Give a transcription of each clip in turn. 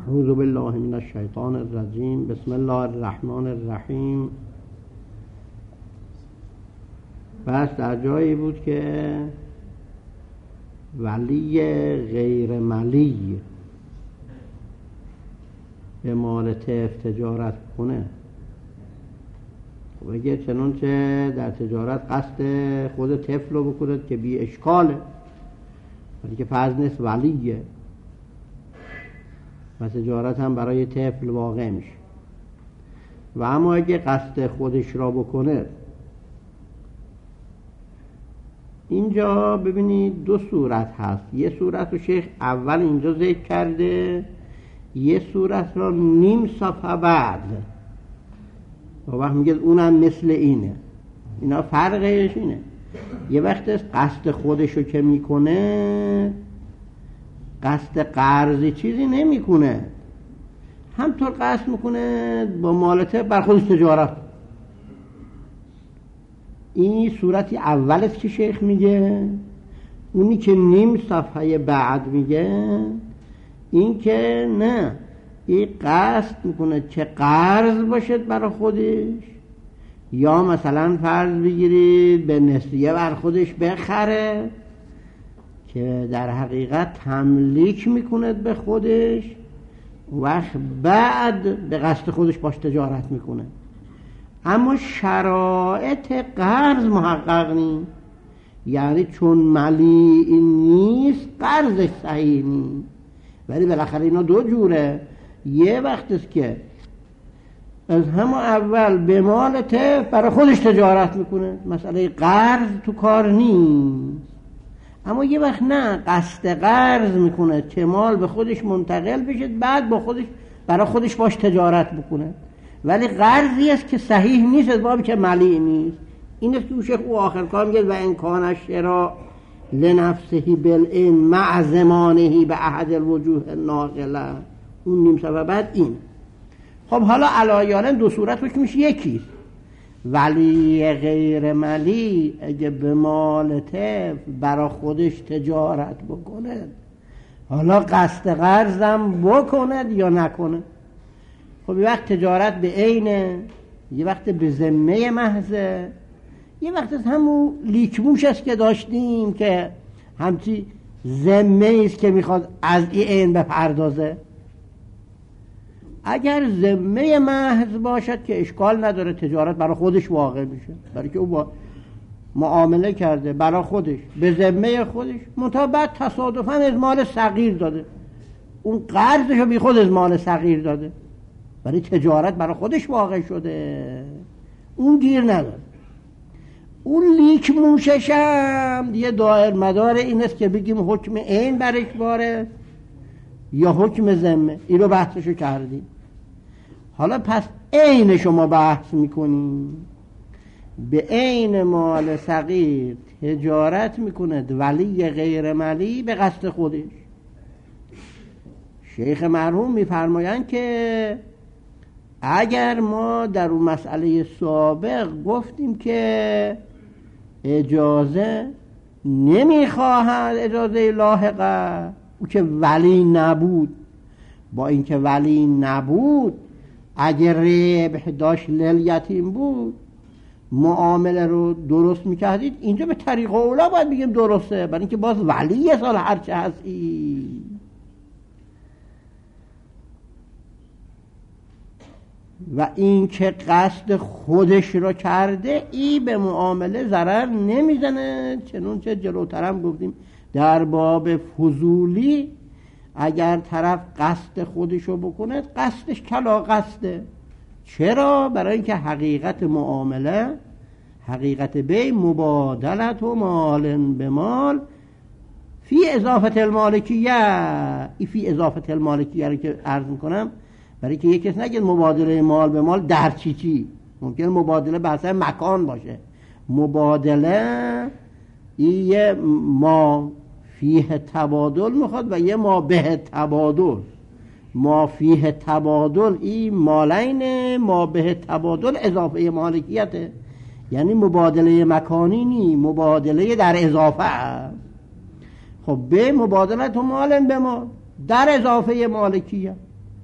اعوذ بالله من الشیطان الرجیم. بسم الله الرحمن الرحیم. بس در جایی بود که ولی غیر ملی به مال طفل تجارت کنه، بگه چنانچه در تجارت قصد خود طفل رو بکنه که بی اشکاله، ولی که فرض نیست ولیه و تجارت هم برای طفل واقع میشه. و اما اگه قصد خودش را بکنه، اینجا ببینید دو صورت هست. یه صورت رو شیخ اول اینجا ذکر کرده، یه صورت را نیم صفحه بعد و وقت میگه اونم مثل اینه. اینا فرقش اینه، یه وقت قصد خودشو که میکنه قصد قرضی چیزی نمیکنه، همطور قصد میکنه با مالته بر خودش تجارت. این صورتی اول است که شیخ میگه. اونی که نیم صفحه بعد میگه این که نه، این قصد میکنه که قرض باشد برای خودش، یا مثلا فرض بگیرید به نسیه بر خودش بخره که در حقیقت تملیک میکنه به خودش، وقت بعد به قصد خودش باش تجارت میکنه. اما شرایط قرض محقق نیست، یعنی چون ملی نیست قرضش صحیح نیست. ولی بالاخره اینا دو جوره. یه وقت است که از همون اول به مال طفل برای خودش تجارت میکنه، مسئله قرض تو کار نیست. اما یه وقت نه، قصد قرض میکنه که مال به خودش منتقل بشه، بعد با خودش برای خودش باش تجارت بکنه، ولی قرضی است که صحیح نیست، از بابی که ملی نیست. این است که شیخ او آخر کار میگه و امکان الشراء لنفسه بالعین مع زمانه به احد الوجوه الناقله. اون نیم صفحه بعد این. خب حالا علایاً دو صورت روش میشه یکی. ولی غیر ملی اگه به مال طفل برای خودش تجارت بکنه، حالا قصد قرضم بکند یا نکنه، خب یه وقت تجارت به عینه، یه وقت به ذمه محضه، یه وقت همون لیکموش است که داشتیم که همچی ذمه است که میخواد از این عین بپردازه. اگر ذمه محض باشد که اشکال نداره، تجارت برای خودش واقع میشه، برای که او با معامله کرده برای خودش به ذمه خودش، منتها بعد تصادفاً از مال صغیر داده، اون قرضشو بی خود از مال صغیر داده، برای تجارت برای خودش واقع شده، اون گیر نداره. اون لیک موششم یه دایر مدار این است که بگیم حکم عین برش باره یا حکم ذمه. این رو بحثشو کردیم. حالا پس عین شما بحث میکنیم، به عین مال صغیر تجارت میکند ولی غیر ملی به قصد خودش. شیخ مرحوم میفرمایند که اگر ما در اون مسئله سابق گفتیم که اجازه نمیخواهد، اجازه لاحقه، او که ولی نبود، با اینکه ولی نبود اگر ربح داشت لیتیم بود معامله رو درست میکردید، اینجا به طریق اولا باید بگیم درسته، برای اینکه باز ولی سال هرچه هستی. و این که قصد خودش رو کرده، ای به معامله ضرر نمیزنه، چنانچه جلوترم گفتیم در باب فضولی اگر طرف قصد خودش رو بکنه قصدش کلا قصده. چرا؟ برای اینکه حقیقت معامله، حقیقت بی مبادلت و مال به مال فی اضافت المالکیه. ای فی اضافت المالکیه رو که عرض میکنم برای که یک کس نگه مبادله مال به مال در چی ممکن مبادله بحثه مکان باشه. مبادله یه ما فیه تبادل میخواد و یه ما به تبادل. ما فیه تبادل این مالین، ما به تبادل اضافه مالکیته، یعنی مبادله مکانی نی، مبادله در اضافه است. خب به مبادله تو مالن به مال در اضافه مالکیه.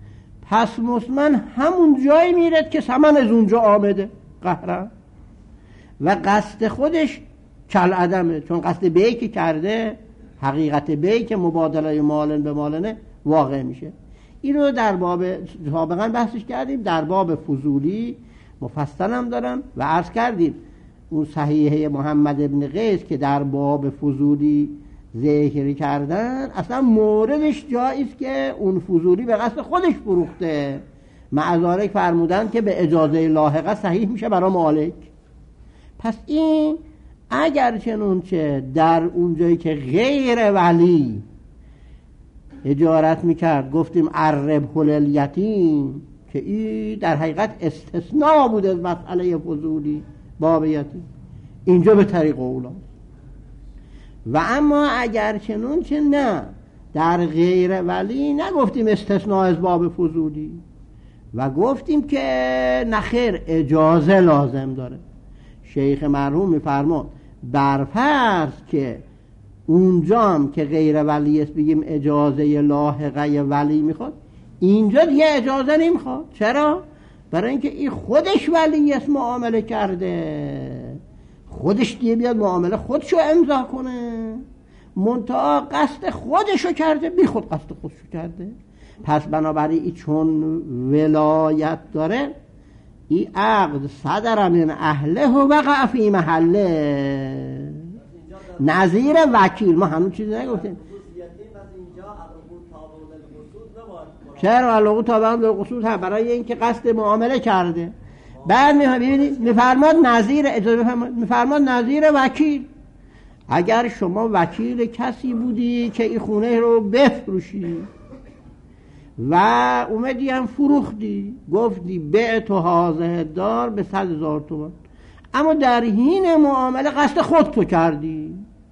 پس مطمئن همون جایی میرد که ثمن از اونجا آمده قهرن و قصد خودش کل عدمه، چون قصد بیع که کرده حقیقت بیع که مبادله مالن به مالنه واقع میشه. این رو در باب سابقا بحثش کردیم، در باب فضولی مفصل هم دارم و عرض کردیم اون صحیحه محمد ابن قیس که در باب فضولی ذکر کردن اصلا موردش جاییست که اون فضولی به قصد خودش فروخته، معذارک فرمودن که به اجازه لاحقه صحیح میشه برای مالک. پس این اگر چنونچه در اون جایی که غیر ولی اجارت میکرد گفتیم الربح للیتیم، که این در حقیقت استثناء بود از مسئله فضولی باب یتیم، اینجا به طریق اولا. و اما اگر چنونچه نه در غیر ولی نگفتیم استثناء از باب فضولی و گفتیم که نخیر اجازه لازم داره. شیخ مرحوم میفرماد برفرض که اونجام که غیر ولی است بگیم اجازه لاحقه ولی میخواد، اینجا دیگه اجازه نمیخواد. چرا؟ برای اینکه این خودش ولی است، معامله کرده، خودش دیگه بیاد معامله خودشو امضا کنه، منتها قصد خودشو کرده، بی خود قصد خودشو کرده. پس بنابراین این چون ولایت داره، این عقد صدر من اهله و وقع فی محله، نظیر وکیل. ما هنوز چیزی نگفتیم. چرا علاقه تابعا للقصود هم برای اینکه قصد معامله کرده. بعد میبینید میفرماد نظیر، اجازه میفرماد نظیر وکیل. اگر شما وکیل کسی بودی که این خونه رو بفروشی و اومدی هم فروختی، گفتی بعت و هازه دار به 100,000 تومان، اما در حین معامله قصد خود تو کردی،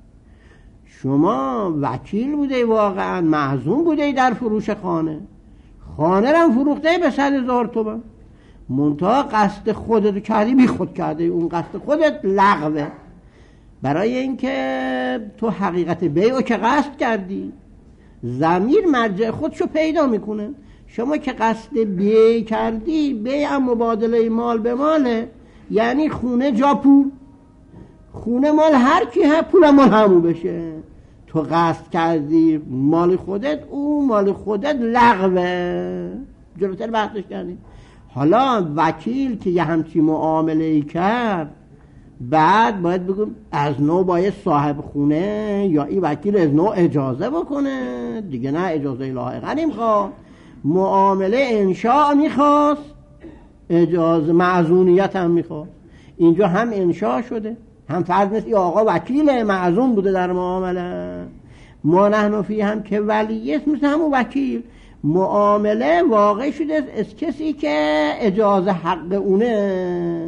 شما وکیل بوده، واقعا معزوم بوده در فروش خانه رو هم فروخته به 100,000 تومان، منتها قصد خودت کردی، بی خود کرده، اون قصد خودت لغوه. برای اینکه تو حقیقت بیعو که قصد کردی، ضمیر مرجع خودشو پیدا میکنه. شما که قصد بیع کردی، بیع هم مبادله مال به ماله، یعنی خونه جا پول، خونه مال هر کی ها، پول مال همون بشه. تو قصد کردی مال خودت، اون مال خودت لغوه. جلوتر بحثش کردیم. حالا وکیل که یه همچی معامله کرد، بعد باید بگم از نوع باید صاحب خونه یا این وکیل از نوع اجازه بکنه دیگه، نه اجازه لاحقه نمیخواد، معامله انشاء میخواست، اجازه معزونیت هم میخواد. اینجا هم انشاء شده، هم فرض نیست این آقا وکیل معزون بوده در معامله، ما نحن فی هم که ولیست مثل همون وکیل، معامله واقع شده از کسی که اجازه حق اونه.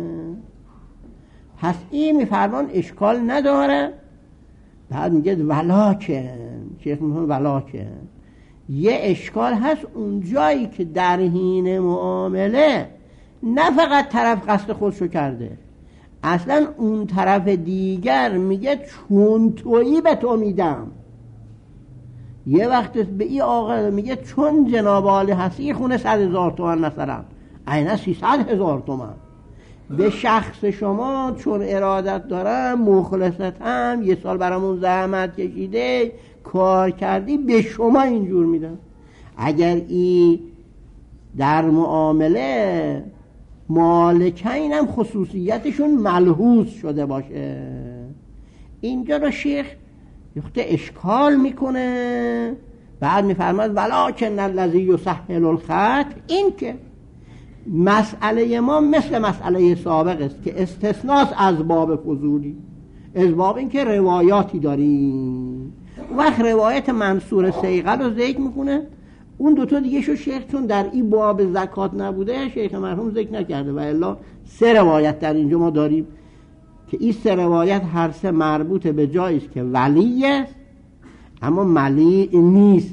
پس این میفرمان اشکال نداره. بعد میگه ولاکن، شیخ میگه ولاکن یه اشکال هست اون جایی که در حین معامله نه فقط طرف قصد خودشو کرده، اصلا اون طرف دیگر میگه چون تویی به تو میدم. یه وقت به این آقا میگه چون جناب عالی هستی خونه 100,000 تومان مثلا، اینه 300,000 تومان به شخص شما چون ارادت دارم، مخلصتم، یه سال برامون زحمت کشیده کار کردی، به شما اینجور میدم. اگر این در معامله مالکین هم خصوصیتشون ملحوظ شده باشه، اینجا رو شیخ یخته اشکال میکنه. بعد میفرماد ولکن الذی یسهل الخط، این که مسئله ما مثل مسئله سابق است که استثناء از باب فضولی، از باب این که روایاتی داریم. وقت روایت منصور سیغل رو ذکر میکنه، اون دوتا دیگه شو شیخ چون در این باب زکات نبوده شیخ مرحوم ذکر نکرده، و الا 3 روایت در اینجا ما داریم که این 3 روایت هر 3 مربوط به جایی است که ولی است اما ملی نیست.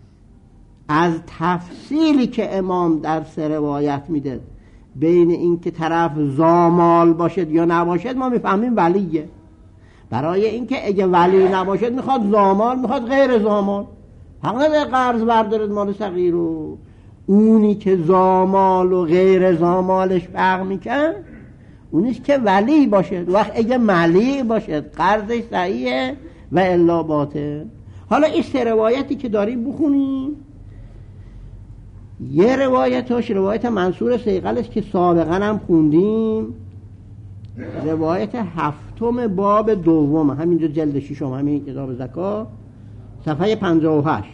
از تفصیلی که امام در 3 روایت میده بین این که طرف زامال باشد یا نباشد ما میفهمیم ولیه. برای اینکه اگه ولی نباشد میخواد زامال، میخواد غیر زامال، حق نداره قرض بردارد مال صغیر رو، اونی که زامال و غیر زامالش فرق میکن اونیست که ولی باشه. وقت اگه ملی باشه قرضش صحیحه و الا باطل. حالا این سه روایتی که داریم بخونیم، یه روایتش روایت منصور صیقل است که سابقا هم خوندیم، روایت 7 باب دوم، همینجا جلد 6 همین کتاب زکات صفحه 58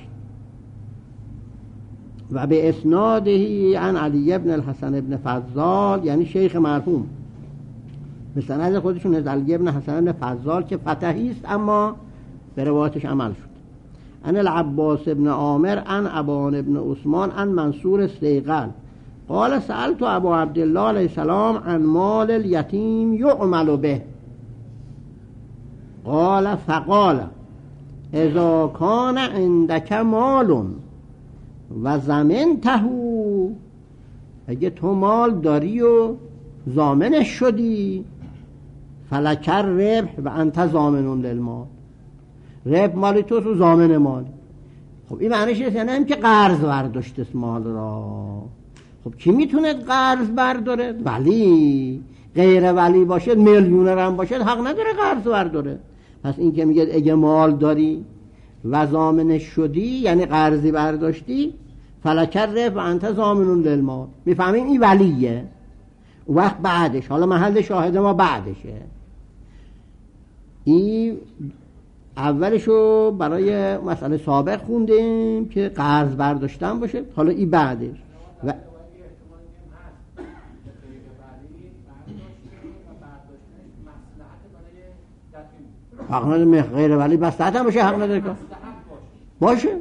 و به اسنادهی عن علی ابن الحسن ابن فضال، یعنی شیخ مرحوم، به سند خودشون از علی ابن حسن ابن فضال که فتحی است اما به روایتش عمل شد. عن العباس ابن عامر عن ابان ابن عثمان عن منصور صیقل قال سألت ابو عبدالله علیه السلام عن مال الیتیم یعمل به قال فقال اذا کان عندک مال و ضمنته، اگه تو مال داری و ضامنش شدی، فلک الربح و انت ضامن للمال، ربح مالی تو و ضامن مال. خب این معنیش است یعنی هم که قرض برداشته مال را. خب کی میتونه قرض برداره؟ ولی. غیر ولی باشه میلیونر هم باشه حق نداره قرض برداره. پس این که میگه اگه مال داری و ضامنش شدی یعنی قرضی برداشتی، فلک الربح و انت ضامن للمال. میفهمیم این ولیه. وقت بعدش، حالا محل شاهد ما بعدشه، این اولشو برای مسئله سابق خوندیم که قرض برداشتن باشه، حالا این بعدش و حق نداره غیر ولی مصلحت هم باشه، حق نداره که باشه.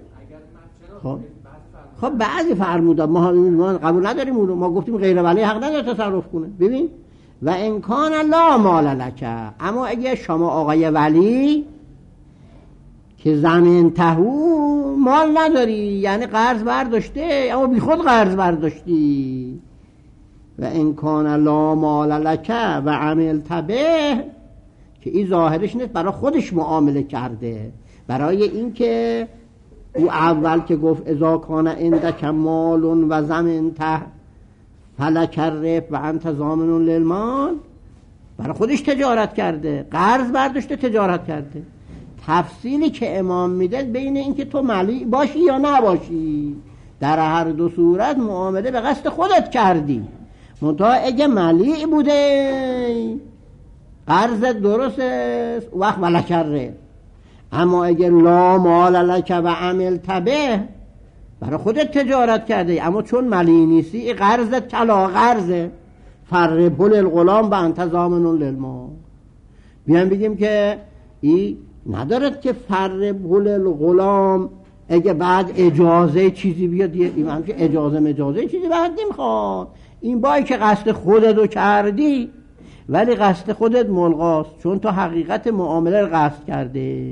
خب بعضی فرمودن ما قبول نداریم اونو، ما گفتیم غیر ولی حق نداره تصرف کنه. ببین و امکان لا مال لک، اما اگه شما آقای ولی که زمین تهو مال نداری، یعنی قرض برداشته اما بی خود قرض برداشتی، و امکان لا مال لک و عملت به، که این ظاهرش نیست برای خودش معامله کرده، برای این که او اول که گفت اذا کان عندک مال و ضمنته فلک الربح و انت ضامن للمال، برای خودش تجارت کرده، قرض برداشته تجارت کرده. تفصیلی که امام میده بین این که تو ملی باشی یا نباشی، در هر دو صورت معامله به قصد خودت کردی. منتها اگه ملی بوده قرض درست است وقت فلک الربح، اما اگه لا مال لک و عملت به، برای خودت تجارت کرده اما چون ملی نیستی قرضت کلا قرضه، فربه للغلام و انت ضامن للمال. بیان بگیم که این ندارد که فربه للغلام اگه بعد اجازه چیزی بیاد، این هم که اجازه چیزی بعد نمیخواد. این بایی که قصد خودت رو کردی ولی قصد خودت ملغاست، چون تو حقیقت معامله رو قصد کرده.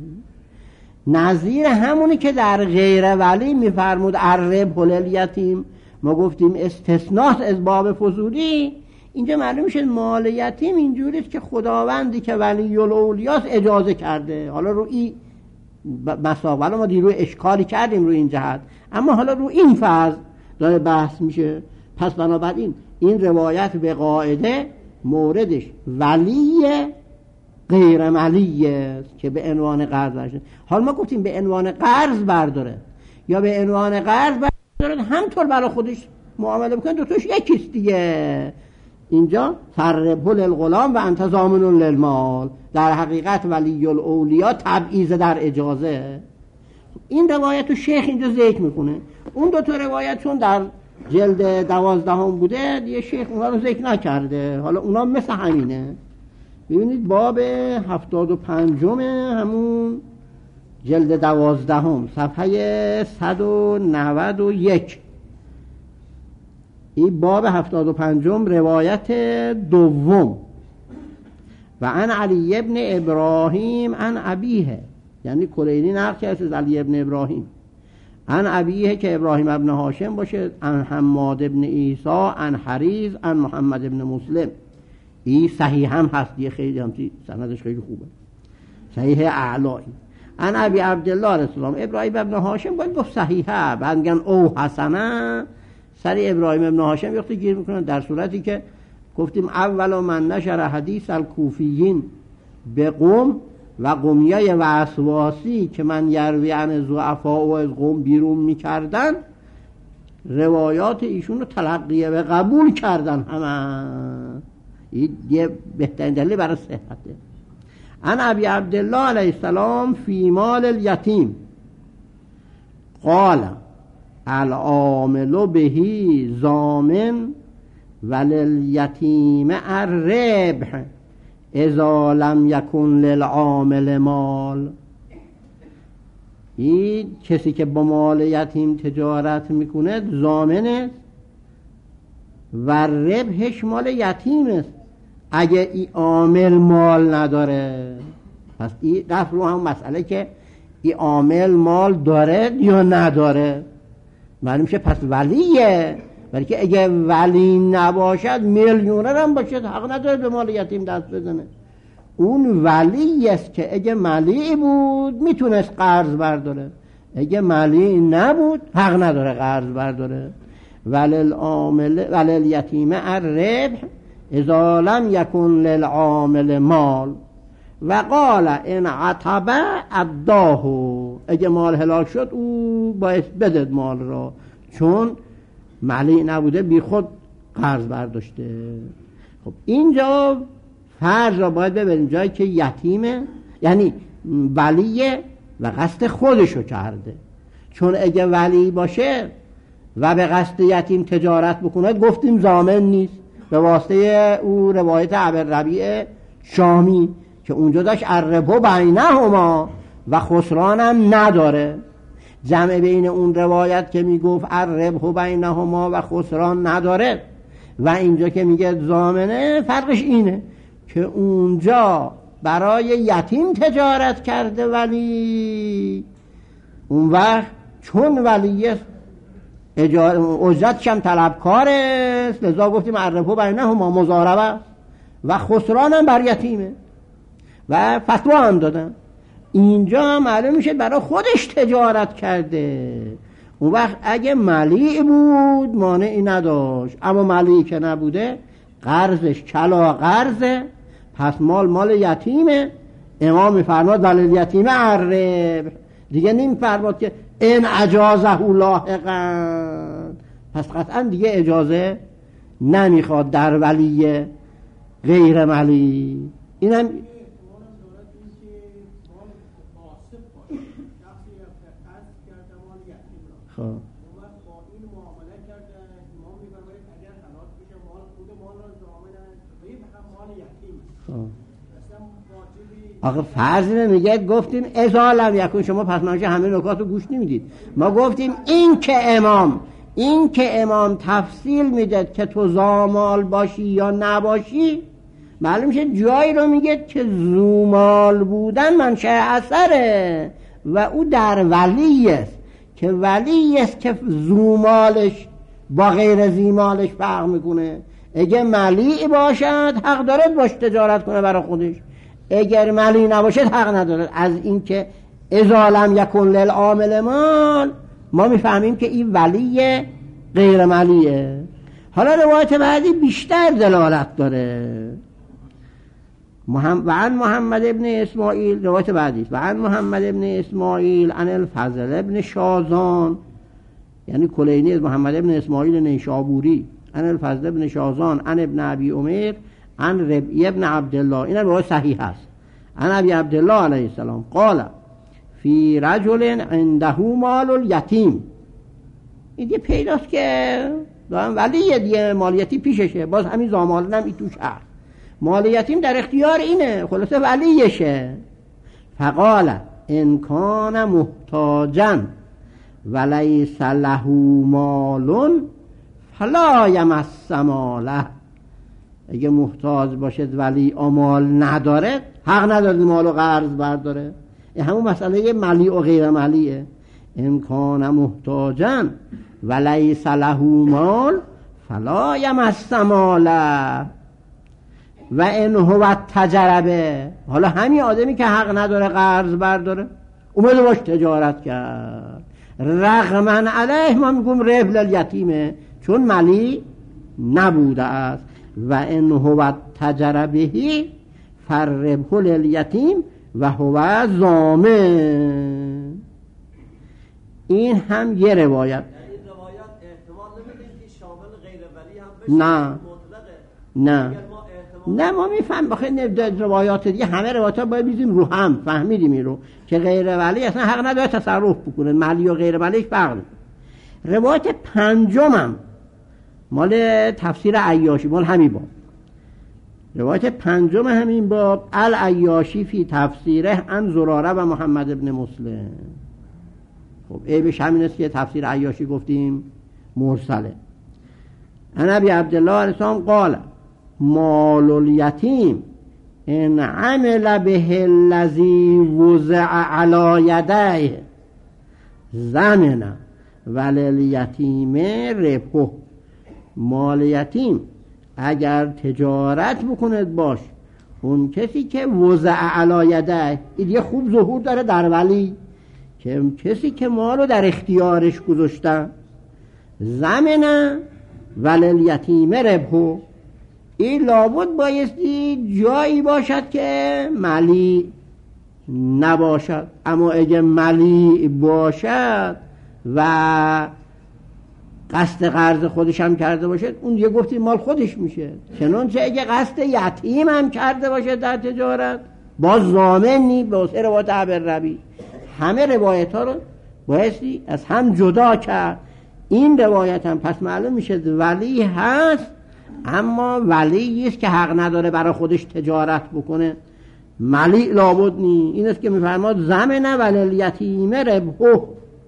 نظیر همونی که در غیر ولی میفرمود الربح للیتیم، ما گفتیم استثناء از باب فضولی. اینجا معلوم میشه مال یتیم اینجوریست که خداوندی که ولی الاولیاء اجازه کرده. حالا رو این مسائل ما دیروز اشکالی کردیم رو این جهت، اما حالا رو این فرض داره بحث میشه. پس بنابراین این روایت به قاعده موردش ولی غیر ملی است که به عنوان قرض برداره. حالا ما گفتیم به عنوان قرض برداره یا به عنوان قرض برداره همطور برای خودش معامله بکنه، دوتاش یکیست دیگه. اینجا فربه للغلام و انت ضامن للمال، در حقیقت ولی الاولیاء تبعیض در اجازه. این روایت رو شیخ اینجا ذکر میکنه. اون دو تا روایت چون در جلد 12 بوده دیگه شیخ اونها رو ذکر نکرده، حالا اونها مثل همینه. ببینید باب 75 همون جلد 12 صفحه 191، این باب 75 روایت دوم. و عن علی ابن ابراهیم عن ابیه، یعنی کلینی نقل کرده از علی ابن ابراهیم عن ابیه که ابراهیم ابن هاشم باشه، عن حماد ابن عیسی عن حریز عن محمد ابن مسلم. این صحیح هم هست، یه خیلی هم سندش خیلی خوبه، صحیح اعلایی. عن ابی عبدالله علیه السلام ابراهیم ابن هاشم باید گفت صحیحه، بعد میگن او حسنه، سری ابراهیم ابن هاشم وقتی گیر میکنن، در صورتی که گفتیم اول من نشر حدیث الکوفیین به قوم و قومیای وسواسی که من یروی عن ضعفا و از قوم بیرون میکردن، روایات ایشون رو تلقیه و قبول کردن همه. این یه بهترین دلیل برای صحته. عن ابی عبدالله علیه السلام فی مال الیتیم قال العامل بهی ضامن وللیتیم الربح اذا لم یکن للعامل مال. این کسی که با مال یتیم تجارت میکنه ضامن است و ربحش مال یتیم است اگه این عامل مال نداره. پس این رفت رو هم مسئله که این عامل مال داره یا نداره معلوم میشه پس ولیه، ولی که اگه ولی نباشد میلیونر هم باشد حق نداره به مال یتیم دست بزنه. اون ولی است که اگه ملی بود میتونست قرض برداره، اگه ملی نبود حق نداره قرض برداره. وللیتیم الربح اذا لم یکن للعامل مال و قال ان عتب اداه، اگه مال حلال شد او باید بدد مال را، چون ملی نبوده بی خود قرض برداشته. خب اینجا فرض را باید ببریم جایی که یتیمه، یعنی ولیه و قصد خودشو کرده، چون اگه ولی باشه و به قصد یتیم تجارت بکنه گفتیم ضامن نیست، به واسطه او روایت ابوالربیع شامی که اونجا داشت الربح بینهما و خسرانم نداره. جمع بین اون روایت که میگفت الربح بینهما و خسران نداره و اینجا که میگه ضامنه، فرقش اینه که اونجا برای یتیم تجارت کرده ولی اون وقت چون ولی اجرتش هم طلبکار است، لذا گفتیم الربح بینهما مضاربه و خسران هم بر یتیمه و فتوا هم دادن. اینجا هم معلوم میشه برای خودش تجارت کرده. اون وقت اگه ملی بود مانعی نداشت، اما ملی که نبوده قرضش کلا قرضه، پس مال یتیمه. امام میفرماد ولل یتیم الربح، دیگه نمیفرماد که ان اجازه لاحقا، پس قطعا دیگه اجازه نمیخواد در ولی غیر ملی. اینم خب آقا فرض نمیگه، گفتیم ازالم یکون، شما پس منشه همه نکات رو گوش نمیدید. ما گفتیم این که امام تفصیل میداد که تو زامال باشی یا نباشی، معلوم میشه جایی رو میگه که زومال بودن منشأ اثره و او در ولی است، که ولی است که زومالش با غیر زیمالش فرق میکنه. اگه ملی باشد حق دارد باش تجارت کنه برای خودش، اگر ملی نباشد حق ندارد. از این که اذا لم یکن للعامل مال ما میفهمیم که این ولی غیر ملیه. حالا روایت بعدی بیشتر دلالت داره. و عن محمد ابن اسماعیل، روایت بعدی است، و عن محمد ابن اسماعیل عن الفضل ابن شازان، یعنی کلینی از محمد ابن اسماعیل نیشابوری، عن الفضل ابن شازان عن ابن ابی عمر عن ربیع ابن عبدالله، این روایت صحیح است. عن ابی عبدالله علیه السلام قال فی رجل عنده مال الیتیم. این دیگه پیداست که ولی دیگه مالیتی پیششه، باز همین زامالن هم ای توش هست، مال یتیم در اختیار اینه، خلاصه ولیشه. فقال ان کان محتاجا ولیس له مال فلا یمس ماله، اگه محتاج باشد ولی مال نداره حق نداره مالو قرض برداره. این همون مسئله ملی و غیر ملیه. ان کان محتاجا ولیس له مال فلا یمس ماله و ان هو تجربه. حالا همین آدمی که حق نداره قرض برداره، اومده باش تجارت کرد. رغمن علیه ما میگم ربح الیتیمه، چون ملی نبوده است. و ان هو تجر بهی فربح الیتیم و هو ضامن. این هم یه روایت. این روایت احتمال نمیدیم که شامل غیر ولی هم بشه؟ نه نه ما میفهم بخیر روایات دیگه، همه روایات باید بیزیم رو هم فهمیدیم این رو که غیر ولی اصلا حق نداره تصرف بکنه، ملی و غیر ولیش فرق. روایت پنجمم مال تفسیر عیاشی، مال همین باب. روایت پنجم همین باب العیاشی فی تفسیره عن زراره و محمد ابن مسلم. خب عیبش همین است که تفسیر عیاشی گفتیم مرسله. عن ابی عبدالله علیه السلام قال مال الیتیم ان عمل به الذی وضع علی یدیه ضمن وللیتیم ربحه. مال یتیم اگر تجارت بکند باش اون کسی که وضع علی یدیه، این یه خوب ظهور داره در ولی، که کسی که مالو در اختیارش گذاشتن، ضمن وللیتیم ربحه، این لابد بایستی جایی باشد که ملی نباشد. اما اگه ملی باشد و قصد قرض خودش هم کرده باشد، اون یه گفتیم مال خودش میشه. چنانچه اگه قصد یتیم هم کرده باشد در تجارت، باز ضامنی به واسه روایت ابرربی. همه روایت ها رو بایستی از هم جدا کرد. این روایت هم پس معلوم میشه ولی هست، اما ولی است که حق نداره برای خودش تجارت بکنه، ملی لابد نی. این است که میفرماد ضمن وللیتیم ربحه.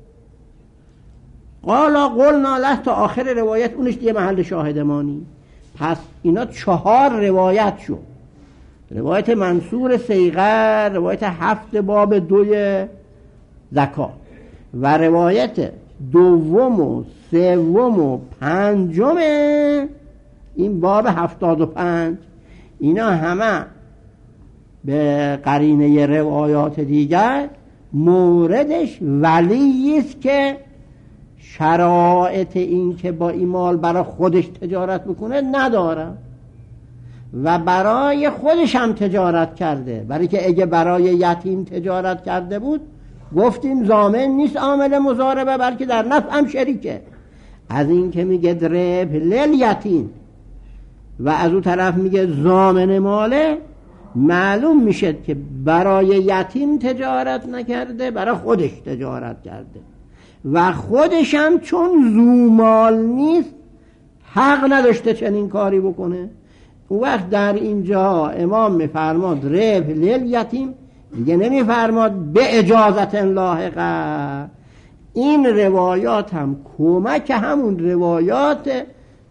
قلنا له تا آخر روایت، اونش دیگه محل شاهدمانی. پس اینا 4 روایت شد. روایت منصور صیغه، روایت 7 باب 2 زکات و روایت 2 و 3 و 5 این باب 75. اینا همه به قرینه روایات دیگر موردش ولی است که شرایط این که با این مال برای خودش تجارت بکنه نداره و برای خودش هم تجارت کرده. برای که اگه برای یتیم تجارت کرده بود گفتیم ضامن نیست عامل مضاربه، بلکه در نفع هم شریکه. از این که میگه ربح لیتیم و از اون طرف میگه ضامن ماله، معلوم میشه که برای یتیم تجارت نکرده، برای خودش تجارت کرده و خودش هم چون زومال نیست حق نداشته چنین کاری بکنه. اون وقت در اینجا امام میفرماد ربح لیتیم، دیگه نمیفرماد به اجازت لاحقه. این روایات هم کمک همون روایات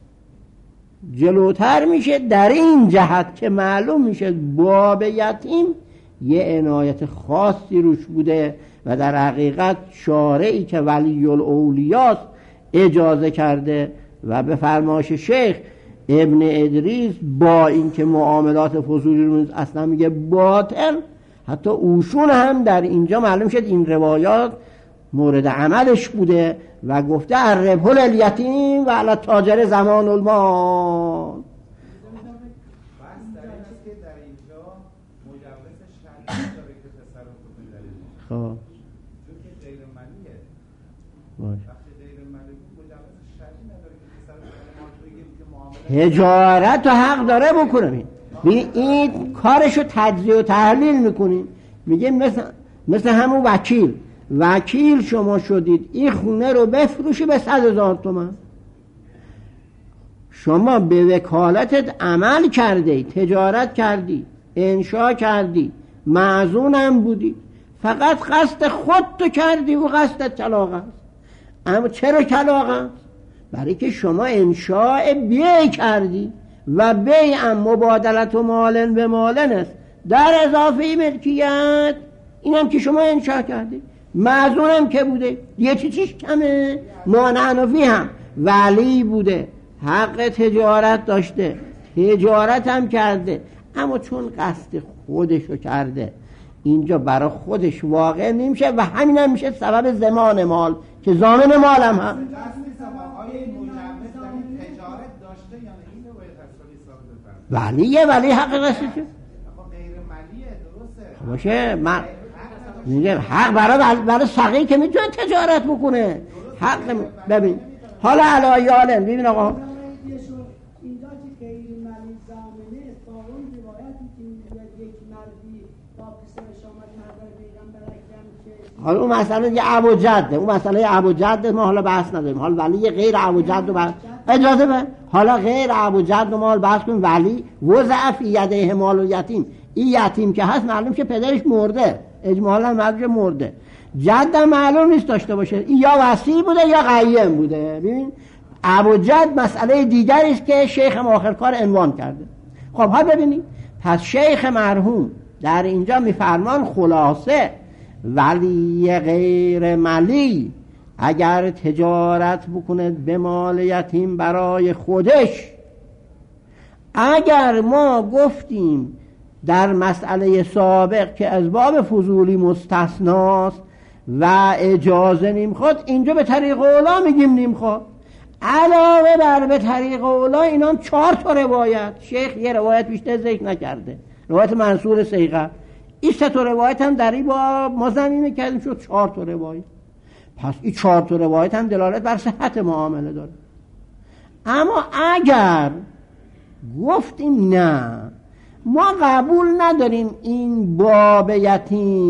جلوتر میشه در این جهت که معلوم میشه باب یتیم یه عنایت خاصی روش بوده و در حقیقت شارعی که ولی الاولیاست اجازه کرده و به فرمایش شیخ ابن ادریس با اینکه معاملات فضولی رو اصلا میگه باطل، حتی اوشون هم در اینجا معلوم شد این روایات مورد عملش بوده و گفته الربح الیتیم و علی تاجر زمان المال. خب هجارت رو حق داره بکنه. این کارشو تجزیه و تحلیل میکنیم، میگیم مثل همون وکیل شما شدید این خونه رو بفروشی به 100,000 تومان، شما به وکالتت عمل کردی، تجارت کردی، انشا کردی، معزونم بودی، فقط قصد خودتو کردی و قصدت طلاق است. اما چرا طلاق است؟ برای که شما انشاء بیع کردی و بیع مبادلت و مالن به مالن است در اضافه ملکیت، اینم که شما انشاء کردی، معزونم که بوده، یه چیزیش کمه، مانعنفی هم ولی بوده، حق تجارت داشته، تجارت هم کرده، اما چون قصد خودشو کرده اینجا برای خودش واقع نمیشه و همین هم میشه سبب ضمان مال که ضامن مال هم ولی حق قصدی باشه. من میگم حق برای سقی که میتونه تجارت بکنه حق. ببین حالا علایالن ببین آقا اینجا که غیر ملی زامنه با اون روایتی که یک مردی با پسرش آمد نظر پیغمبر اکرم که حالا اون مسئله یه ابوجده، اون مسئله ابوجده ما حالا بحث نداریم. حالا ولی غیر ابوجد رو اجازه به حالا غیر ابوجد رو ما بحث کنیم. ولی وضع فی یده مال و یتیم، این یتیم که هست معلوم که پدرش مرده، اجمالا معلوم مرده، جد معلوم نیست داشته باشه، این یا وصی بوده یا قیم بوده. ببین ابوجد مسئله دیگری است که شیخ آخرکار عنوان کرده. خب ها ببینید، پس شیخ مرحوم در اینجا میفرمان خلاصه ولی غیر ملی اگر تجارت بکنه به مال یتیم برای خودش، اگر ما گفتیم در مسئله سابق که از باب فضولی مستثناست و اجازه نمیخواد، اینجا به طریق اولا میگیم نمیخواد. علاوه بر به طریق اولا اینا هم 4 تا روایت، شیخ یه روایت بیشتر ذکر نکرده، روایت منصور سیغه، این 3 تا روایت هم در این باب ما زمینه کردیم شد 4 تا روایت. پس این 4 تا روایت هم دلالت بر صحت معامله داره. اما اگر گفتیم نه ما قبول نداریم این باب یتیم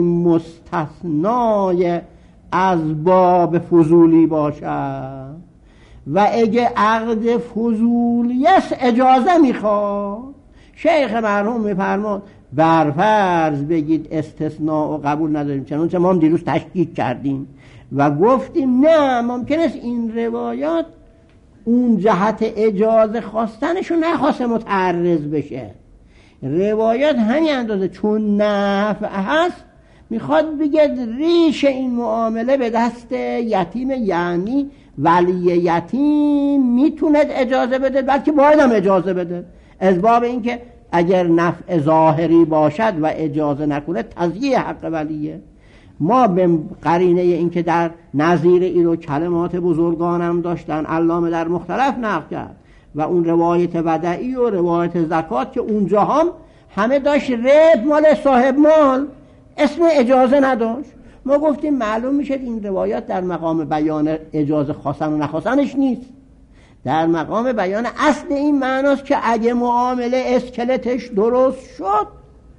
مستثنای از باب فضولی باشد و اگه عقد فضولی است اجازه میخواد، شیخ مرحوم میفرماد بر فرض بگید استثناء و قبول نداریم، چنانچه ما هم دیروز تشکیک کردیم و گفتیم نه ممکن است این روایات اون جهت اجازه خواستنشو نخواسته متعرض بشه، روایات همین اندازه چون نفع هست میخواد بگه ریش این معامله به دست یتیم، یعنی ولی یتیم میتونه اجازه بده، بلکه باید هم اجازه بده، از باب این که اگر نفع ظاهری باشد و اجازه نکنه تضییع حق ولیه. ما به قرینه این که در نظیر اینو کلمات بزرگانم داشتن علامه در مختلف نقل کرد و اون روایت ودعی و روایت زکات که اونجا هم همه داشت رب مال صاحب مال، اسم اجازه نداشت. ما گفتیم معلوم میشه این روایات در مقام بیان اجازه خواستن و نخواستنش نیست، در مقام بیان اصل این معناست که اگه معامله اسکلتش درست شد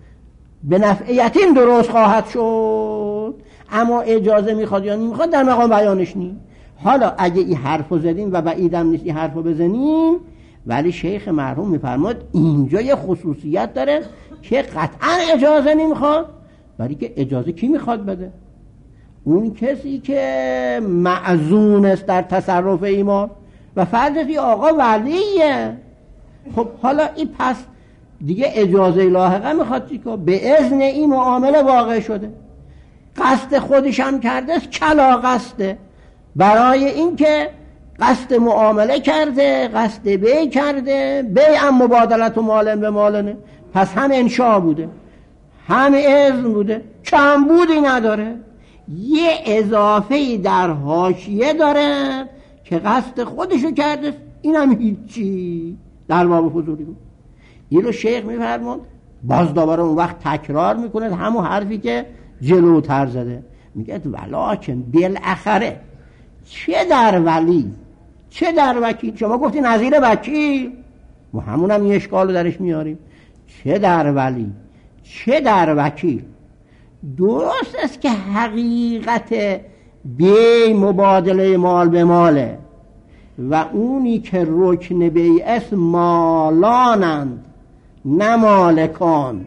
به نفع یتیم درست خواهد شد، اما اجازه میخواد یا نمیخواد در مقام بیانش نیست. حالا اگه این حرفو زدیم و بعیدم نیست این حرفو بزنیم، ولی شیخ مرحوم میفرماد اینجا یه خصوصیت داره که قطعا اجازه نمیخواد، ولی که اجازه کی میخواد بده؟ اون کسی که معزون است در تصرف ایمان و فرض آقا ولیه. خب حالا این پس دیگه اجازه لاحقه میخواد چیکار؟ به اذن این معامله واقع شده، قصد خودش هم کرده است، کلا قصده برای این که قصد معامله کرده، قصد بیع کرده، بیع هم مبادلت و مالن به مالنه، پس هم انشاء بوده هم اذن بوده، کم بودی نداره، یه اضافه در حاشیه داره که قصد خودشو کرده، اینم هیچی در باب فضولی بود. این رو شیخ میفرمون باز دوباره اون وقت تکرار میکنه همون حرفی که جلوتر زده، میگه ولکن بالاخره چه در ولی چه در وکیل، شما گفتی نظیر وکیل، ما همون هم یه اشکالو درش میاریم، چه در ولی چه در وکیل درست است که حقیقت بی مبادله مال به ماله و اونی که رکن بیع است مالانند نه مالکان،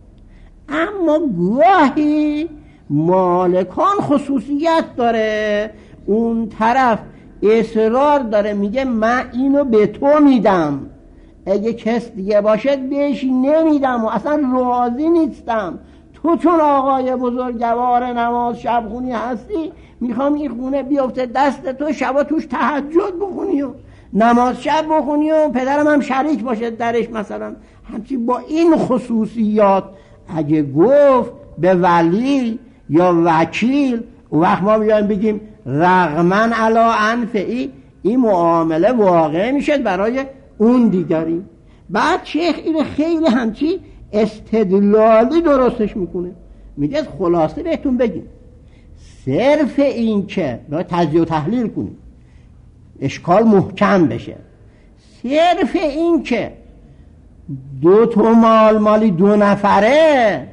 اما گاهی مالکان خصوصیت داره، اون طرف اصرار داره میگه من اینو به تو میدم، اگه کس دیگه باشد بهش نمیدم و اصلا راضی نیستم، تو چون آقای بزرگوار نماز شبخونی هستی میخوام این خونه بیفته دست تو، شبا توش تهجد بخونی و نماز شب بخونی و پدرم هم شریک باشه درش مثلا، همچی با این خصوصیات اگه گفت به ولی یا وکیل، اون وقت ما بیایم بگیم رغمن علا انفعی، این معامله واقع میشه برای اون دیگری. بعد شیخ اینو خیلی همچی استدلالی درستش میکنه، میگه خلاصه بهتون بگیم صرف این که باید تجزیه و تحلیل کنیم اشکال محکم بشه، صرف این که دو تا مالی دو نفره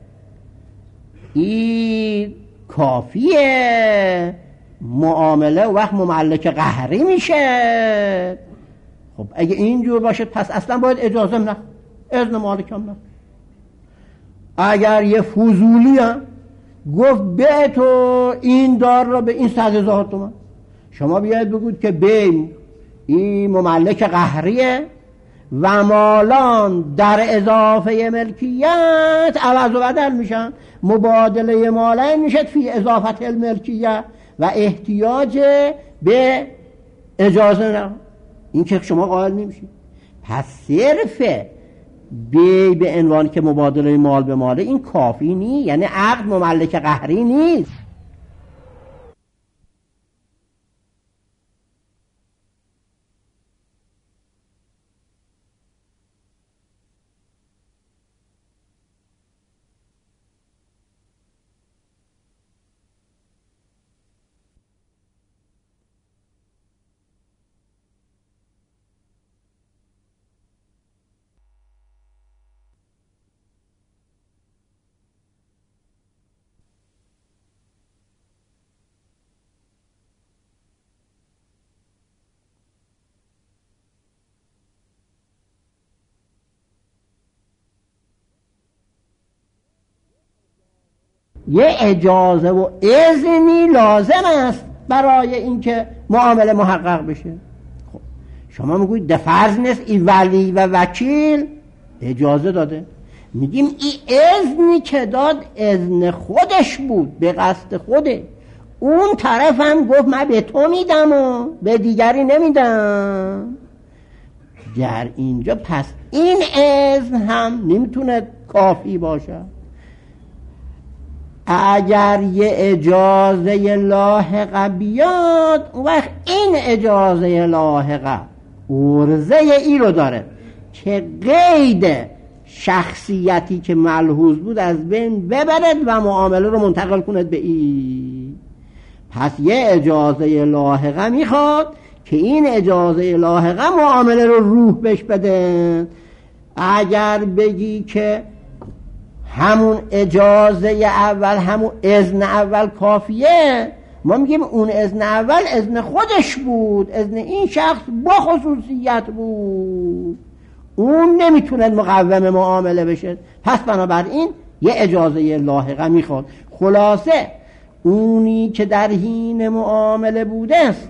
این کافیه، معامله وقت مملک قهری میشه. خب اگه اینجور باشه پس اصلا باید اجازه نه، اذن مالک هم نه. اگر یه فضولی هم گفت به تو این دار را به این 100,000 تومان، شما بیاید بگوید که به این مملک قهریه و مالان در اضافه ملکیت عوض و بدل میشن، مبادله مالین میشد فی اضافت الملکیت و احتیاج به اجازه نه، این که شما قائل نمیشید. پس صرف به عنوان که مبادله مال به ماله این کافی نیست، یعنی عقد مملک قهری نیست. یه اجازه و اذنی لازم است برای اینکه معامله محقق بشه. خب شما میگوید ده فرض نیست این ولی و وکیل اجازه داده، میگیم این اذنی که داد اذن خودش بود، به قصد خوده. اون طرف هم گفت من به تو میدم و به دیگری نمیدم. در اینجا پس این اذن هم نمیتونه کافی باشه. اگر یه اجازه لاحقه بیاد اون وقت این اجازه لاحقه عرضه ای رو داره که قید شخصیتی که ملحوظ بود از بین ببرد و معامله رو منتقل کند به این. پس یه اجازه لاحقه میخواد که این اجازه لاحقه معامله رو روح بهش بده. اگر بگی که همون اجازه اول، همون اذن اول کافیه، ما میگیم اون اذن اول اذن خودش بود، اذن این شخص با خصوصیت بود، اون نمیتونه مقوم معامله بشه. پس بنابراین یه اجازه لاحقه میخواد. خلاصه اونی که در حین معامله بوده است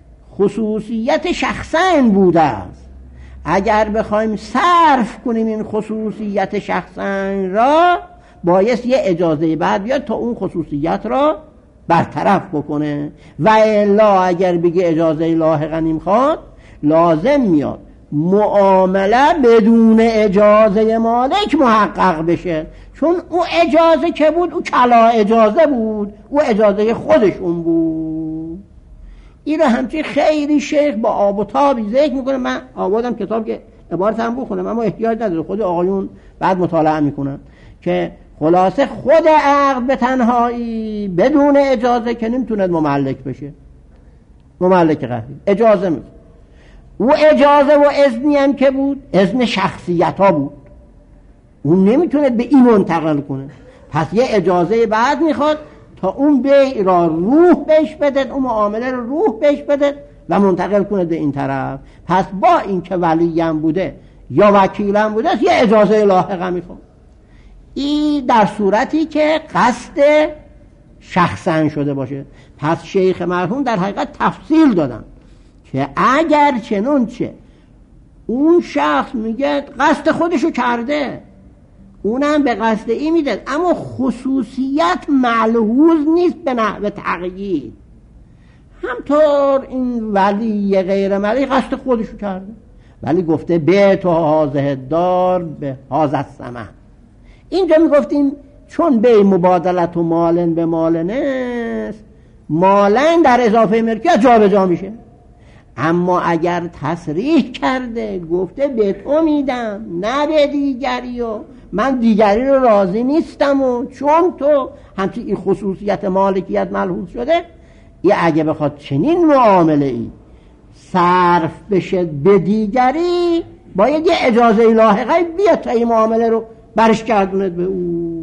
خصوصیت شخصین بوده است. اگر بخوایم صرف کنیم این خصوصیت شخصین را، باید یه اجازه بعد بیاد تا اون خصوصیت را برطرف بکنه، و الا اگر بگه اجازه لاحقه نمیخواد، لازم میاد معامله بدون اجازه مالک محقق بشه، چون او اجازه که بود او کلا اجازه بود، او اجازه خودشون بود. این رو همچنین خیلی شیخ با آب و تابی ذکر میکنه. من آوردم کتاب که عبارت هم بخونم، اما احتیاج نداره، خود آقایون بعد مطالعه میکنن که خلاصه خود عقد به تنهایی بدون اجازه که نمیتونه مملک بشه، مملک قهری اجازه میده. او اجازه و اذنی هم که بود اذن شخصیت ها بود، اون نمیتونه به این منتقل کنه. پس یه اجازه بعد میخواد تا اون بیع را روح بهش بده، اون معامله رو روح بهش بده و منتقل کنه به این طرف. پس با این که ولیم بوده یا وکیلم بوده یه اجازه لاحقه میخواد. این در صورتی که قصد شخصن شده باشه. پس شیخ مرحوم در حقیقت تفصیل دادن که اگر چنانچه اون شخص میگه قصد خودشو کرده، اونم به قصد این میده، اما خصوصیت ملحوظ نیست به نحو تقیید، همطور این ولی غیر ملی قصد خودشو کرده، ولی گفته به تو حاضه دار به حاضه الثمن. اینجا میگفتیم چون بی مبادلت و مالن به مالن است، مالن در اضافه ملکیت جا به جا میشه. اما اگر تصریح کرده گفته به تو میدم نه به دیگری و من دیگری رو راضی نیستم و چون تو همچنین این خصوصیت مالکیت ملحوظ شده، این اگه بخواد چنین معامله ای صرف بشه به دیگری، باید یه اجازه لاحقه بیاد تا این معامله رو برش گردوند به او.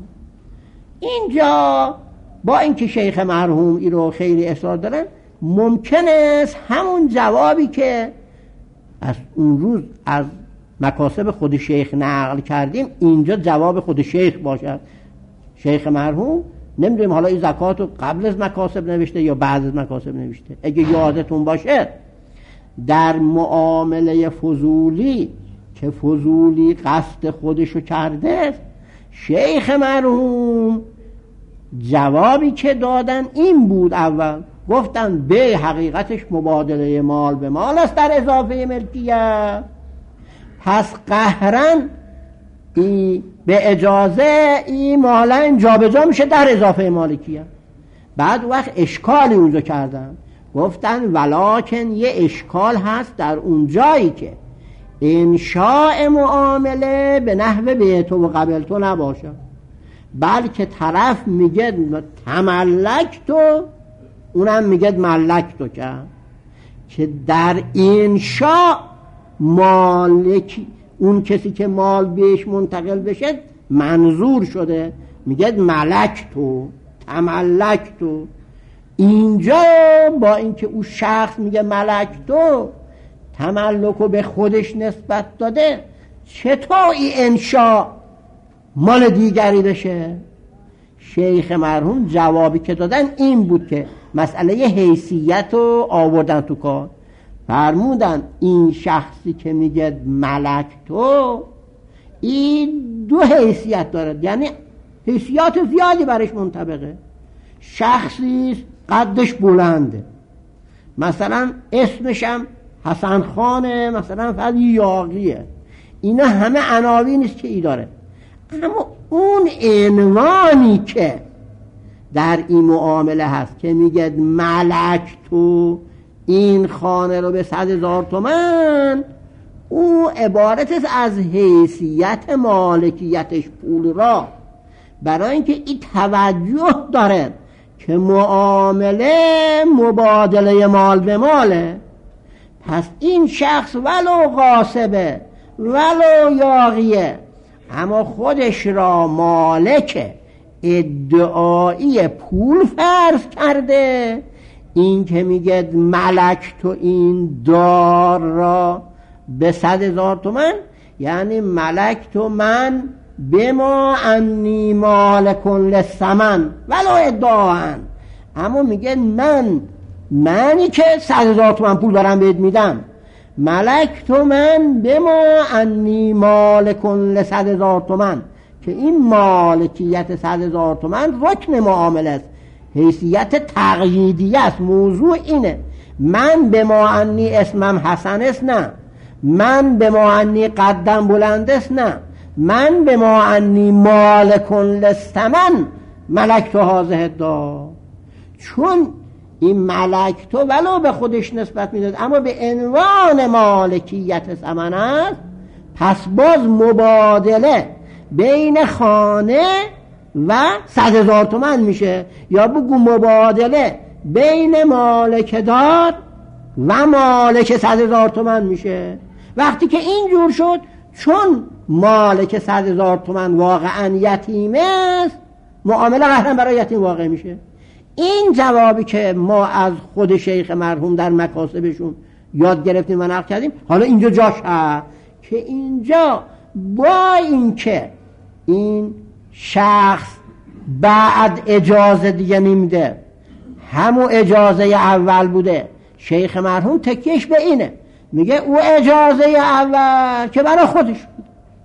اینجا با اینکه شیخ مرحوم این رو خیلی اصرار دارن، ممکن است همون جوابی که از اون روز از مکاسب خود شیخ نقل کردیم اینجا جواب خود شیخ باشد. شیخ مرحوم نمیدونیم حالا این زکات رو قبل از مکاسب نوشته یا بعد از مکاسب نوشته. اگه یادتون باشه در معامله فضولی که فضولی قصد خودشو کرده، شیخ مرحوم جوابی که دادن این بود، اول گفتن به حقیقتش مبادله مال به مال است در اضافه ملکیت، پس قهرن به اجازه این مالن جا به جا میشه در اضافه مالکیت. بعد وقت اشکالی اونجا کردن، گفتن ولکن یه اشکال هست در اون جایی که انشاء معامله به نحو به تو و قبل تو نباشه، بلکه طرف میگه تملک تو، اونم میگه ملک تو، که در انشاء مالکی اون کسی که مال بهش منتقل بشه منظور شده، میگه ملک تو تملک تو. اینجا با اینکه اون شخص میگه ملک تو تملکو به خودش نسبت داده، چطور این انشاء مال دیگری بشه؟ شیخ مرحوم جوابی که دادن این بود که مسئله حیثیت رو آوردن تو کار، فرمودن این شخصی که میگه ملک تو این دو حیثیت دارد، یعنی حیثیت زیادی برش منطبقه. شخصی قدش بلنده، مثلا اسمش هم حسن خانه، مثلا فرد یاغیه، اینا همه عناوین است که ای داره، اما اون عنوانی که در این معامله هست که میگه ملک تو این خانه رو به 100,000 تومان، او عبارت است از حیثیت مالکیتش پول را، برای اینکه این توجه داره که معامله مبادله مال به ماله. پس این شخص ولو غاصبه ولو یاغیه، اما خودش را مالک ادعایی پول فرض کرده. این که میگه ملک تو این دار را به 100,000 تومان، یعنی ملک تو من بما انی مالکن للثمن ولو ادعاهن، اما میگه منی که 100,000 تومان پول دارم بهت میدم، ملک تو من بما انی مالکن ل100,000 تومان، که این مالکیت 100,000 تومان رکن معامله است، حیثیت تقییدیه است. موضوع اینه من به ما انی اسمم حسن است، نه من به ما انی قدم بلند است، نه من به ما انی مالکن للثمن ملک تو هازه دا. چون این ملک تو ولو به خودش نسبت میداد اما به عنوان مالکیت ثمن است، پس باز مبادله بین خانه و 100,000 تومان میشه، یا بگو مبادله بین مالک دار و مالک 100,000 تومان میشه. وقتی که اینجور شد، چون مالک 100,000 تومان واقعا یتیم است، معامله قهرن برای یتیم واقع میشه. این جوابی که ما از خود شیخ مرحوم در مکاسبشون یاد گرفتیم و نقل کردیم، حالا اینجا جاش هست که اینجا با اینکه این شخص بعد اجازه دیگه نمیده، همون اجازه اول بوده، شیخ مرحوم تکیش به اینه، میگه او اجازه اول که برای خودش بود،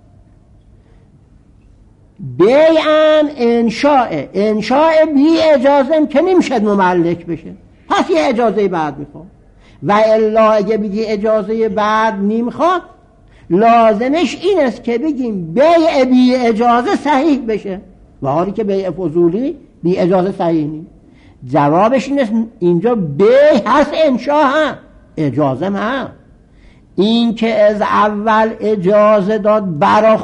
بیعن انشاء بی اجازه که نمیشد مملک بشه، پس یه اجازه بعد میخواد، و الا اگه بگی اجازه بعد نمیخواد، لازمش این است که بگیم بیع بی اجازه صحیح بشه، و حالی که بیع فضولی بی اجازه صحیح نیست. جوابش اینجا بیع هست، انشا هم اجازه هم. این که از اول اجازه داد برا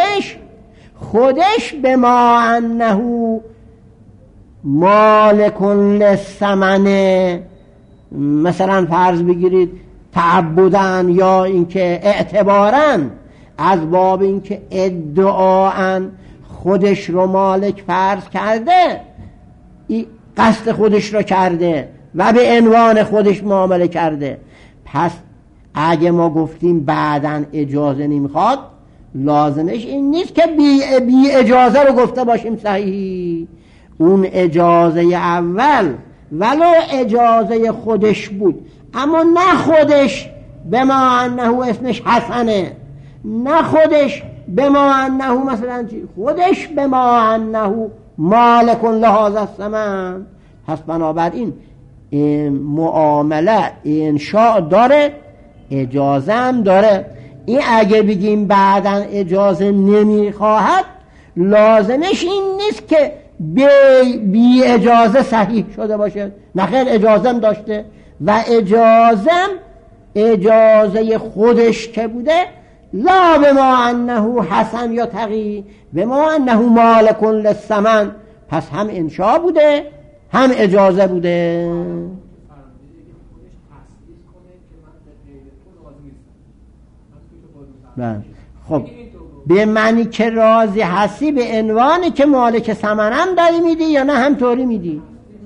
خودش به ما انه مالک للثمن، مثلا فرض بگیرید تعبدن یا اینکه اعتبارن از باب اینکه ادعاً خودش رو مالک فرض کرده، قصد خودش رو کرده و به عنوان خودش معامله کرده. پس اگه ما گفتیم بعداً اجازه نمیخواد، لازمش این نیست که بی اجازه رو گفته باشیم صحیح. اون اجازه اول ولو اجازه خودش بود، اما نه خودش به ما انه اسمش حسنه، نه خودش به ما انه مثلا چی، خودش به ما انه مالک لهذا الثمن. پس بنابراین معامله انشاء داره، اجازه هم داره. این اگه بگیم بعداً اجازه نمیخواهد، لازمش این نیست که بی اجازه صحیح شده باشه، نخیر اجازه هم داشته و اجازه خودش که بوده، لا به ما انه حسن یا تقی به ما انه مالک للثمن. پس هم انشاء بوده هم اجازه بوده. خب به معنی که راضی هستی به عنوانی که مالک ثمنم داری میدی یا نه هم طوری میدی؟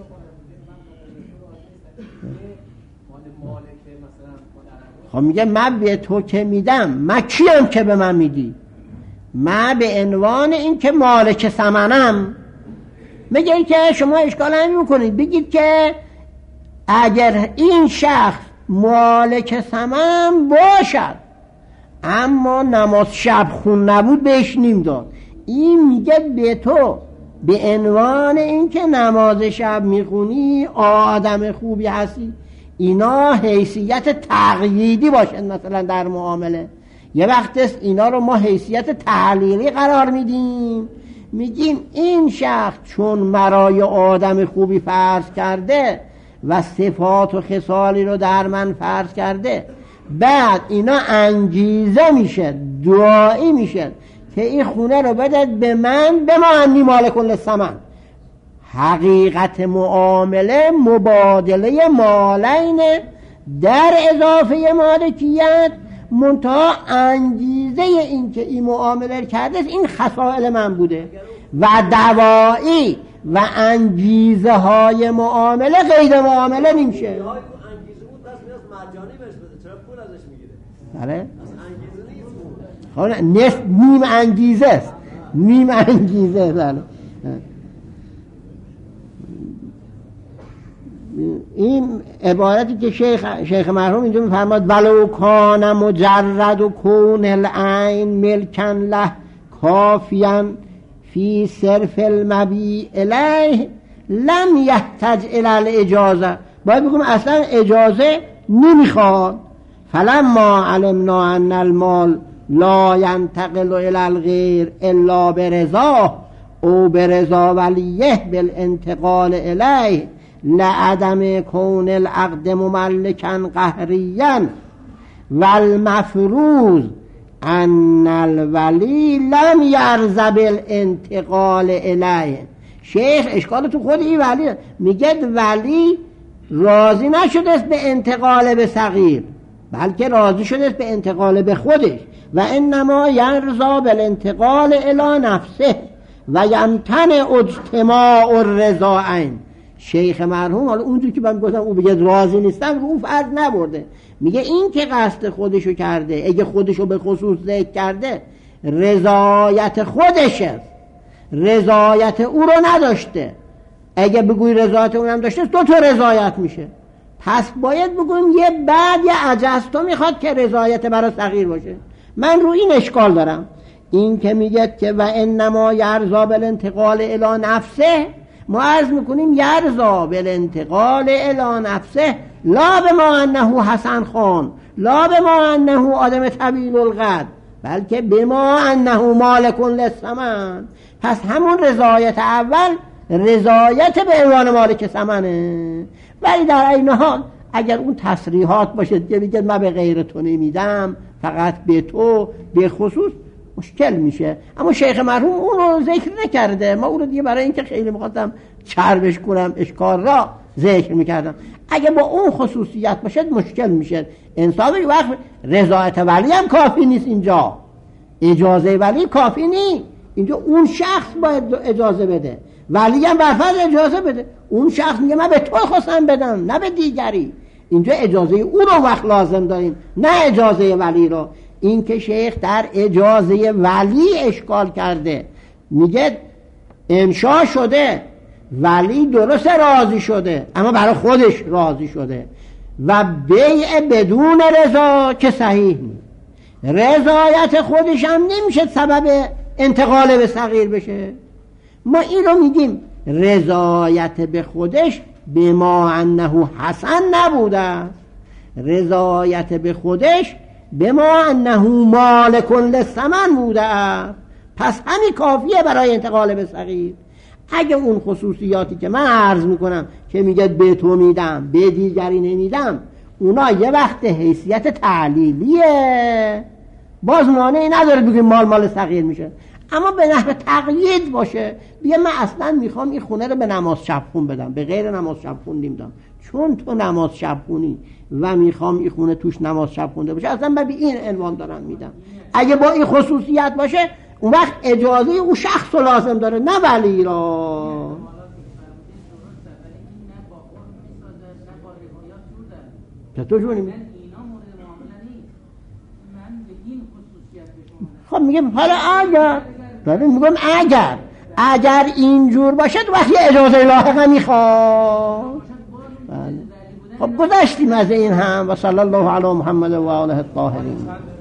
خب میگه من به تو که میدم، من کیم که به من میدی؟ من به عنوان این که مالک ثمنم. میگه که شما اشکال هم میکنید بگید که اگر این شخص مالک ثمنم باشد اما نماز شب خون نبود بهش نیم داد، این میگه به تو به عنوان این که نماز شب میخونی آدم خوبی هستی. اینا حیثیت تقییدی باشه مثلا در معامله. یه وقت است اینا رو ما حیثیت تعلیلی قرار میدیم، میگیم این شخص چون مرای آدم خوبی فرض کرده و صفات و خصالی رو در من فرض کرده، بعد اینا انگیزه میشه، دعایی میشه که این خونه رو بدد به من، به ما انی مالک للثمن. حقیقت معامله مبادله مالین در اضافه مالکیت، منتها انگیزه این که این معامله کرده این خصائل من بوده و دوایی و انگیزه های معامله غیر معامله نمیشه. انگیزه بود پس میاد مجانی بهش بده، چرا پول ازش میگیره؟ بله اصلا انگیزه نیست. نیم انگیزه است، نیم انگیزه. بله این عبارتی که شیخ مرحوم اینجا میفرماد ولو کان مجرد و کون العین ملکن له کافیا فی صرف المبیع الیه لم یحتاج الی الاجازه. باید بگم اصلا اجازه نمیخواد. فلما علمنا ان المال لا ينتقل الى الغیر الا برضاه او برضا ولیه بالانتقال الیه لعدم کون العقد مملکا قهریا والمفروض ان الولی لم یرض بالانتقال الیه. شیخ اشکال تو خود این ولی میگه ولی راضی نشده است به انتقال به صغیر، بلکه راضی شده است به انتقال به خودش و انما یرضا بالانتقال الی نفسه و یمتنع اجتماع الرضاعین. شیخ مرحوم حالا اونجور که من گفتم او بگه راضی نیستم رو فرض نبرده، میگه این که قصد خودشو کرده، اگه خودشو به خصوص ذکر کرده رضایت خودشه، رضایت او رو نداشته. اگه بگوی رضایت اونم داشته دو تا رضایت میشه. پس باید بگویم یه بعد یه اجازه میخواد که رضایت برای صغیر باشه. من رو این اشکال دارم. این که میگه که و انما یرضا بالانتقال الی نفسه، ما عرض میکنیم یرضا بالانتقال الی نفسه لا به ما انه حسن خان، لا به ما انه آدم طویل القد، بلکه به ما انه مالک للثمن. پس همون رضایت اول رضایت به عنوان مالک ثمنه. ولی در این حال اگر اون تصریحات باشه که میگه من به غیر تو نمیدم، فقط به تو به خصوص، مشکل میشه. اما شیخ مرحوم اون رو ذکر نکرده. ما اون رو دیگه برای اینکه خیلی میخواستم چربش کنم اشکال را ذکر میکردم. اگه با اون خصوصیت باشه مشکل میشه. انصافی وقت رضایت ولی هم کافی نیست، اینجا اجازه ولی کافی نیست. اینجا اون شخص باید اجازه بده، ولی هم برفرض اجازه بده. اون شخص میگه من به تو خواستم بدم نه به دیگری. اینجا اجازه او رو وقت لازم داریم، نه اجازه ولی رو. این که شیخ در اجازه ولی اشکال کرده، میگه انشا شده ولی درست راضی شده اما برای خودش راضی شده و بیع بدون رضا که صحیح نیست. رضایت خودش هم نمیشه سبب انتقال به صغیر بشه. ما این رو میگیم رضایت به خودش به ما انه حسن نبوده، رضایت به خودش به ما انه مالک للثمن بوده. پس همین کافیه برای انتقال به صغیر. اگه اون خصوصیاتی که من عرض میکنم که میگه به تو میدم به دیگری نمیدم، اونا یه وقت حیثیت تعلیلیه، باز مانعی نداره بگیم مال صغیر میشه. اما به نحو تقیید باشه، بگه من اصلا میخوام این خونه رو به نماز شبخون بدم، به غیر نماز شبخون نمیدم، چون تو نماز شبخونی و میخوام این خونه توش نماز شبخونده باشه، اصلا من به این عنوان دارم میدم. اگه با این خصوصیت باشه اون وقت اجازه اون شخص رو لازم داره، نه ولی را. چطور جونی؟ خب میگم حالا اگر ببین، میگم اگر اینجور باشه تو وقتی اجازه لاحقه میخواد. خب گذشتیم از این هم. و صلی الله علی محمد و آله الطاهرین.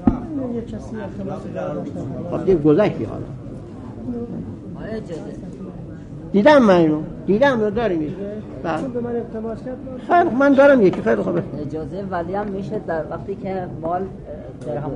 خب دیگه گذشتی. حالا دیدم من اینو، دیدم رو داریم. چون به من التماس کرد خیلی من دارم یکی. خیلی خوبه. اجازه ولی هم میشه در وقتی که مال درهم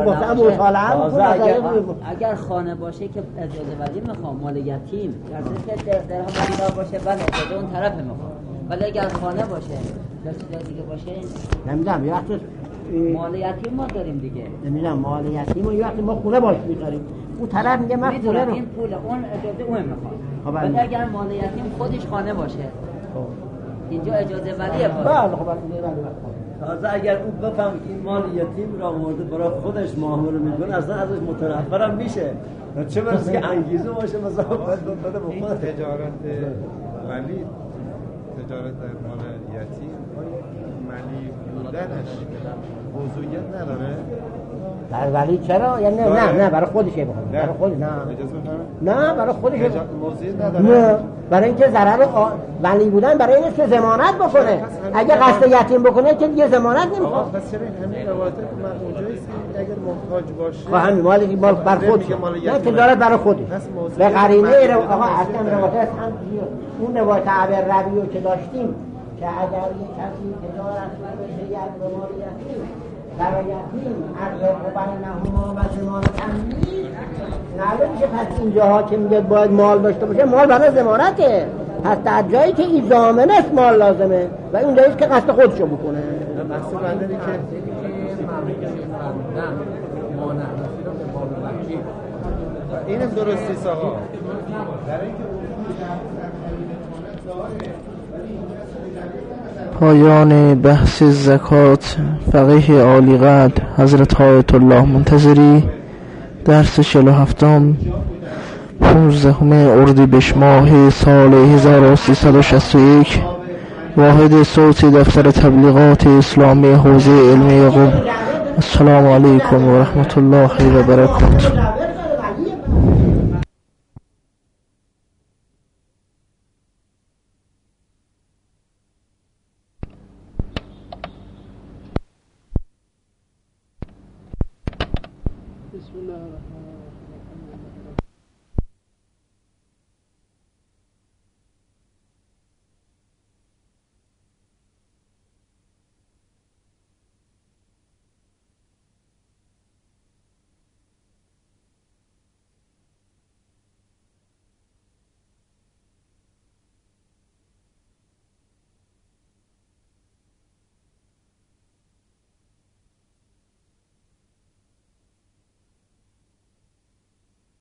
اگر خانه باشه که اجازه ولی میخوام، مال یتیم که درهم دینار باشه بله اجازه اون طرف میخوام. ولی اگر خانه باشه چیز دیگه باشه نمیدونم. یه وقت مال یتیم ما داریم دیگه، نمیدونم مال یتیم و یه وقت ما خونه باش می‌خریم، اون طرف میگه من خونه رو این پول اون اجازه اون میخواد. ولی اگر مال یتیم خودش خانه باشه اینجا اجازه ولیه. بله خب تازه اگر اون بفهم این مال یتیم را مورد برای خودش معامله میکنه اصلا ازش متنفرم میشه. چه برسه که انگیزه باشه مثلا بده به خود تجارت ولی تجارت در مال یتیم مالی بودنش موضوعیت نداره. در ولی چرا؟ یعنی نه برای خودشه بخواد. برای خود نه. اجازه بفرمایید. نه برای خودشه. موضوعیت نداره. نه برای اینکه ضرر ولی بودن برای اینه که ضمانت بکنه. اگه قصد یتیم بکنه که دیگه ضمانت نمیخواد. پس چرا همین روایت که من اونجایی است اگر محتاج باشه خب همین مال بر خود. نه تجارت برای خودش. به قرینه آقا اصلا روایت هم اون روایت عبر ربیعو که داشتیم که اگر یک کسی تجارت بشه یک به مال یتیم برای یتیم عقل بینهما و ضمانت نیست، معلوم میشه. پس اینجاها که میگه باید مال داشته باشه، مال برای ضمانته. پس در جایی که این ضامن است مال لازمه و اون جایی که قصد خودشو بکنه. بحث بندری که این درستی آقا. پایان بحث زکات فقیه عالی قدر حضرت آیت الله منتظری، درس 47 15 اردیبهشت ماه سال 1361، واحد صوتی دفتر تبلیغات اسلامی حوزه علم یعقوب. السلام علیکم و رحمت الله و برکاته. بسم الله الرحمن الرحیم.